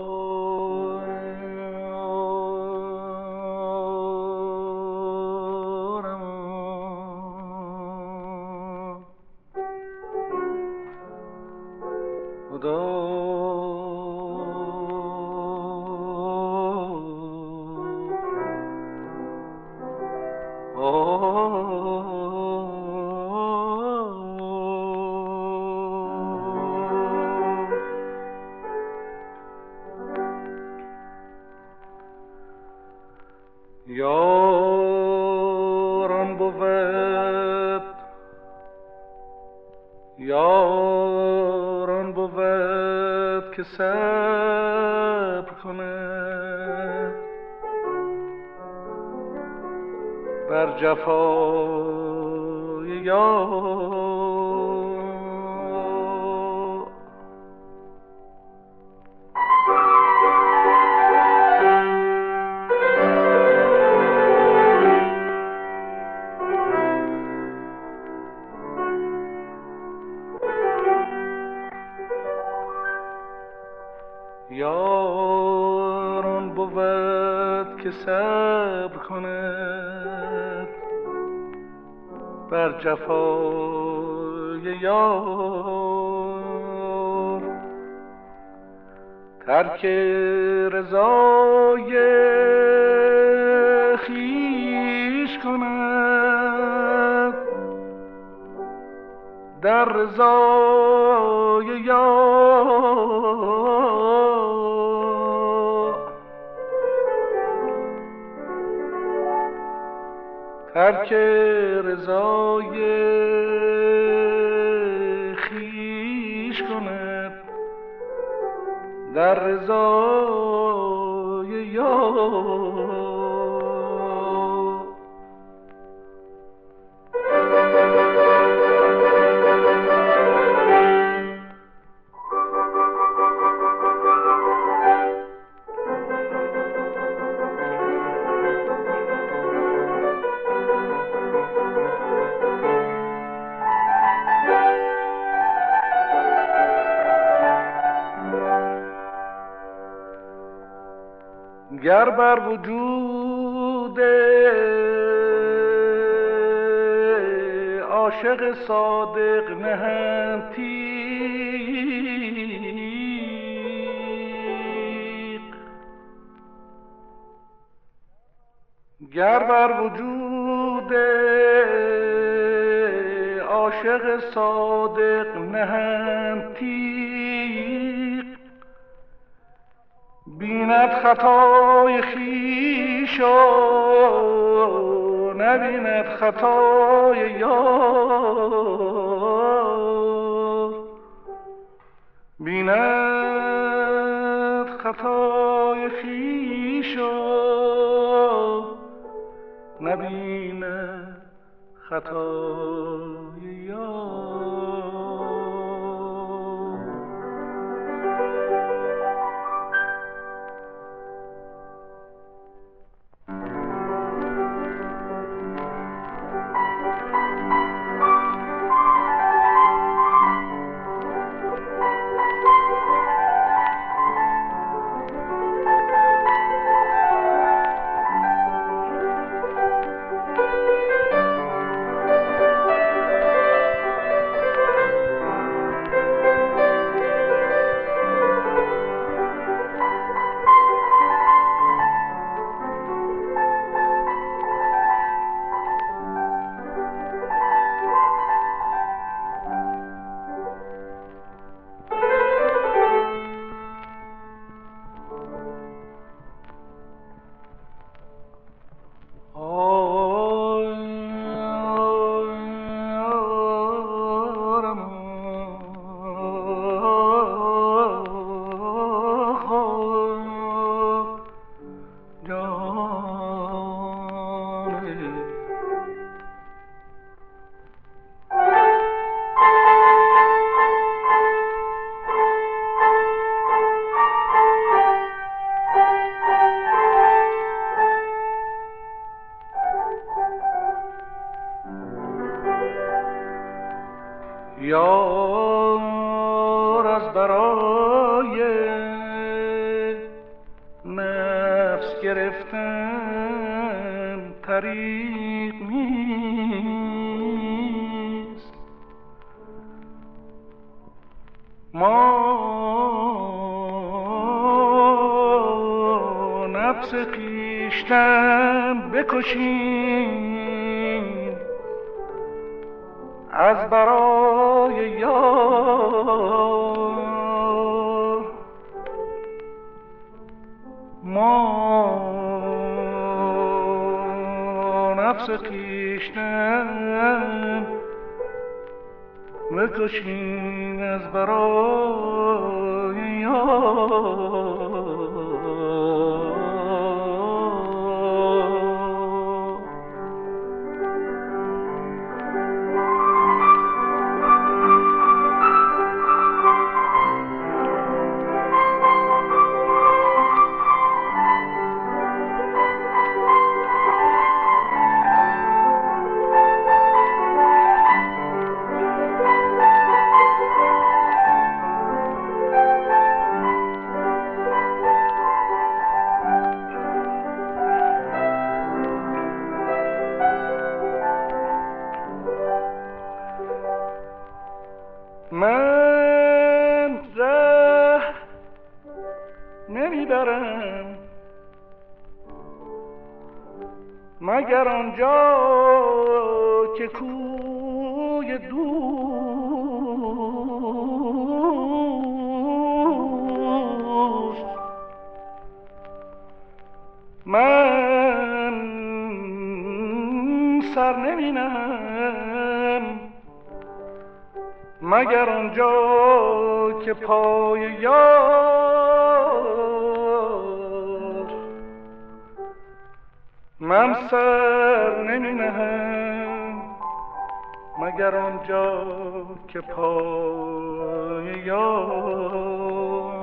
یاران بود که صبر کنه بر جفای یار. یاران بود که صبر کند بر جفای یار، ترک رضای خویش کند در رضای یار. ترک رضای خویش کند در رضای یار. گر بر وجود عاشق صادق نهند تیغ، گر بر وجود عاشق صادق نهند تیغ، بیند خطای خویش و نبیند خطای یار. بیند خطای خویش و نبیند خطای یار. گرفتن طریق نیست. ما نفس خویشتن بکشیم از برای یار. ما نفس خویشتن بکشیم از برای یار. من ره نمیبرم مگر آنجا که کوی دوست. من سر نمینم مگر آنجا که پای یار. من سر نمی نهم مگر آنجا که پای یار.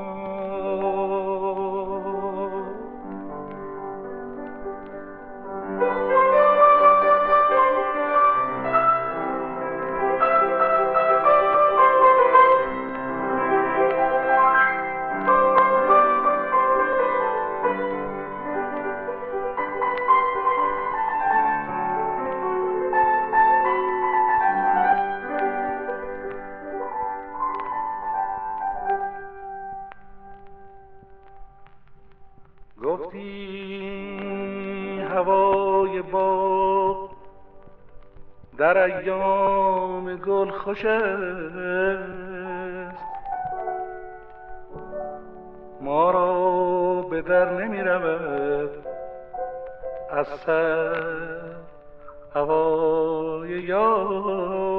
گفتی هوای باغ در ایام گل خوش است، ما را به در نمی رود از سر هوای یار.